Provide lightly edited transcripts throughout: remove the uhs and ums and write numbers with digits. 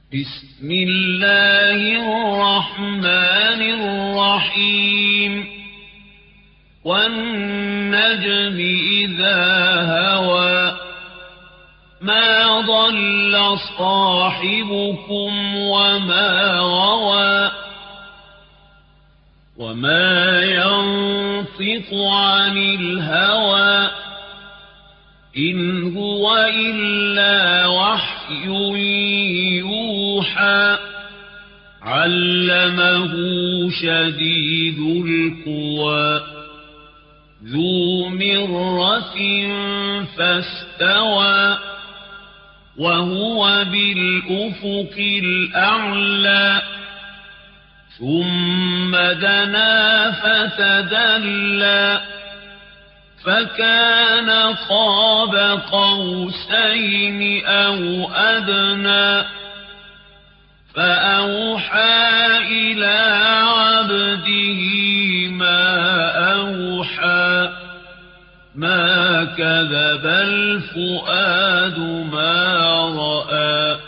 بسم الله الرحمن الرحيم والنجم إذا هوى ما ضل صاحبكم وما غوى وما ينطق عن الهوى إن هو إلا وحي يوحى علمه شديد القوى ذو مرة فاستوى وهو بالأفق الأعلى ثم دنا فتدلى فكان قاب قوسين أو أدنى فأوحى إلى عبده ما أوحى ما كذب الفؤاد ما رأى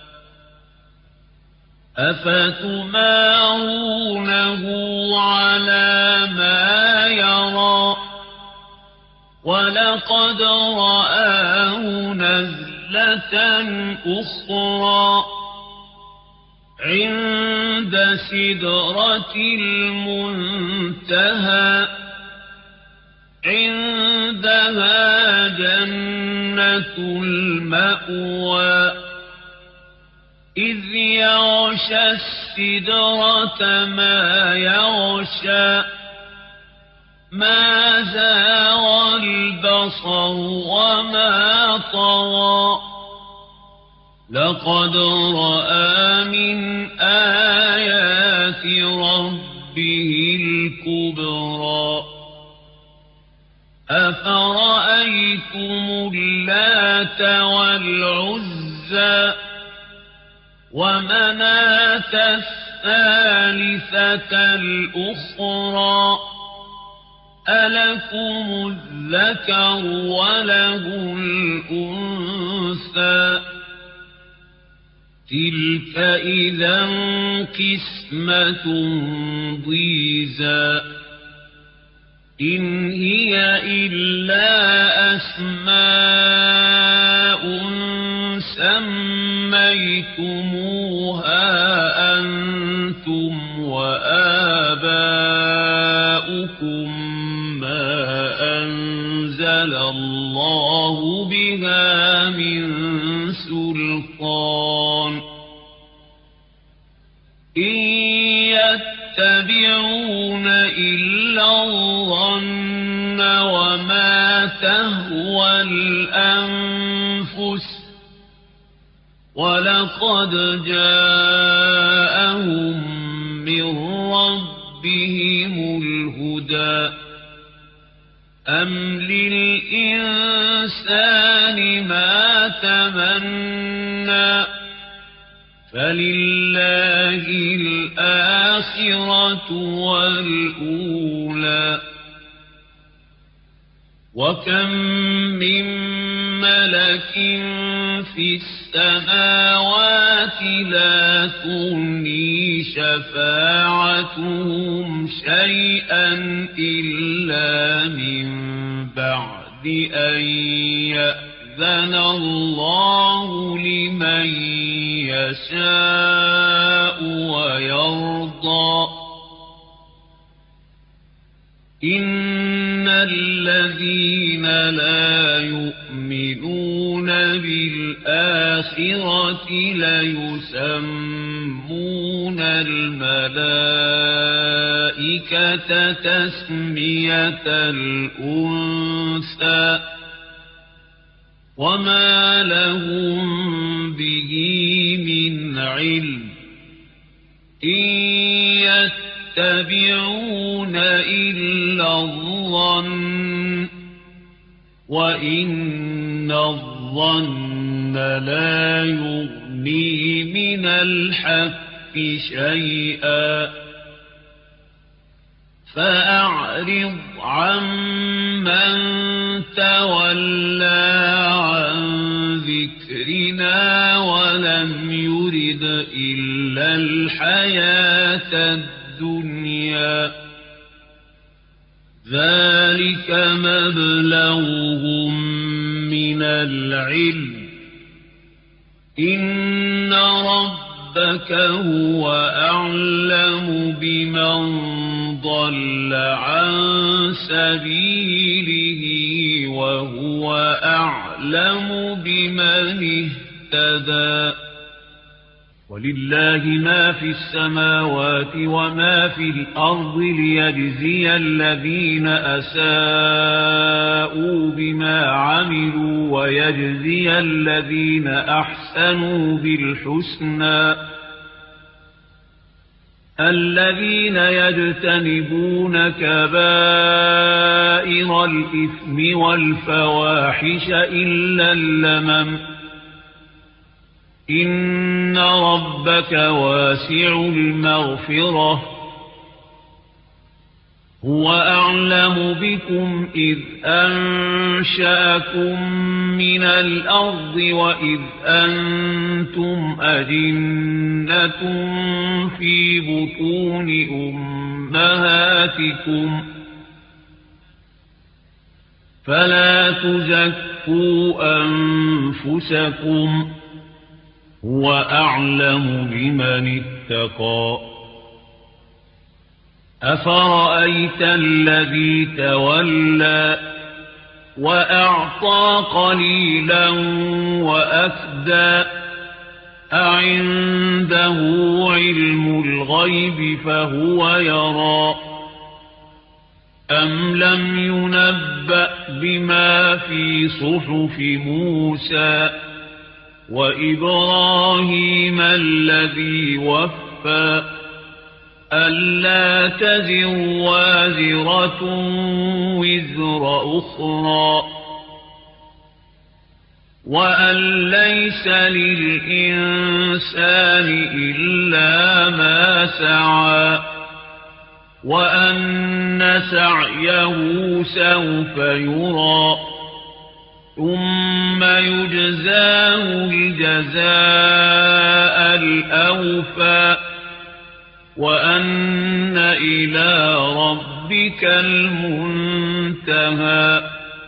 أفتمارونه على ما يرى ولقد رآه نزلة أخرى عند سدرة المنتهى عندها جنة المأوى إذ يغشى السدرة ما يغشى ما زاغ البصر وما طغى لقد رأى من آيات ربه الكبرى أفرأيتم اللات والعزى ومناة الثالثة الأخرى ألكم الذكر وله الأنثى تلك إذا قسمة ضيزى إن هي إلا أسماء سميتموها أنتم وآباؤكم ما أنزل الله بها من سلطان إن يتبعون إلا الظن وما تهوى الأنفس ولقد جاءهم من ربهم الهدى أم للإنسان ما تمنى فلله الآخرة والأولى وكم من ملك في السماوات لا تغني شفاعتهم شيئا إلا من بعد أن يأذن الله لمن يشاء ويرضى إن الذين لا يؤمنون بالآخرة ليسمون الملائكة تسمية الأنثى وما لهم به من علم إن يتبعون إلا الظن وإن الظن لا يغني من الحق شيئا فأعرض عمن تولى عن ذكرنا ولم يرد إلا الحياة الدنيا ذلك مبلغهم من العلم إن ربك هو أعلم بمن ضل عن سبيله وهو أعلم بمن اهتدى ولله ما في السماوات وما في الأرض ليجزي الذين أساءوا بما عملوا ويجزي الذين أحسنوا بالحسنى الذين يجتنبون كبائر الإثم والفواحش إلا اللمم إن ربك واسع المغفرة هو أعلم بكم إذ أنشأكم من الأرض وإذ أنتم أجنة في بطون أمهاتكم فلا تزكوا أنفسكم هو أعلم بمن اتقى أفرأيت الذي تولى وأعطى قليلا وأكدى أعنده علم الغيب فهو يرى أم لم ينبأ بما في صحف موسى وإبراهيم الذي وفى ألا تزر وازرة وزر أخرى وأن ليس للإنسان إلا ما سعى وأن سعيه سوف يرى ثم يجزاه الجزاء الأوفى وأن إلى ربك المنتهى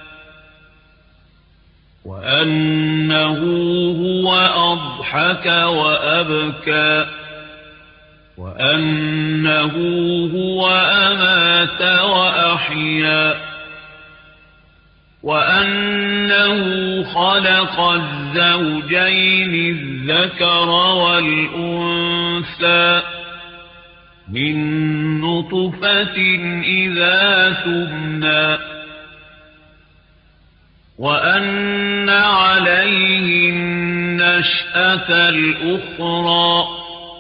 وأنه هو أضحك وأبكى وأنه هو أمات وأحيا وأنه خلق الزوجين الذكر والأنثى من نطفة إذا تمنى وأن عليه النشأة الأخرى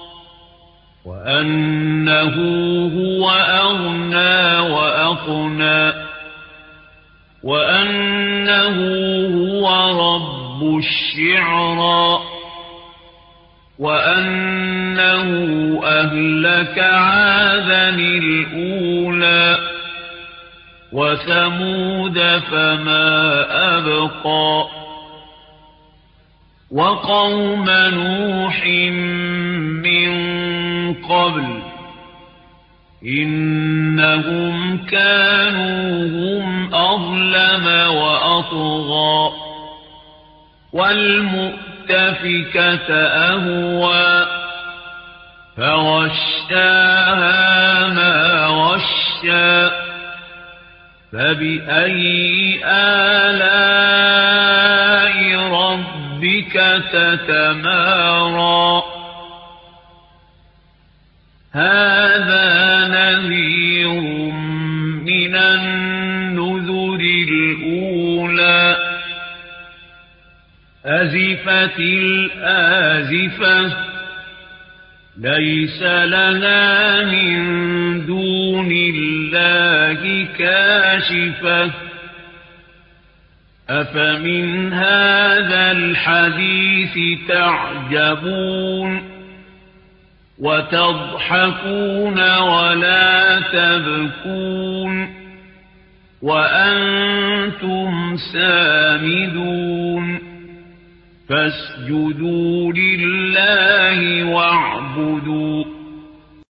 وأنه هو أغنى وأقنى وأنه هو رب الشعرى وأنه أهلك عادا الأولى وثمود فما أبقى وقوم نوح من قبل إنهم كانوا هم أظلم وأطغى والمؤتفكة أهوى فغشاها ما غشى فبأي آلاء ربك تتمارى هذا نذير من النذر الأولى أزفت الآزفة ليس لها من دون الله كاشفة أفمن هذا الحديث تعجبون وتضحكون ولا تبكون وأنتم سامدون فاسجدوا لله واعبدوا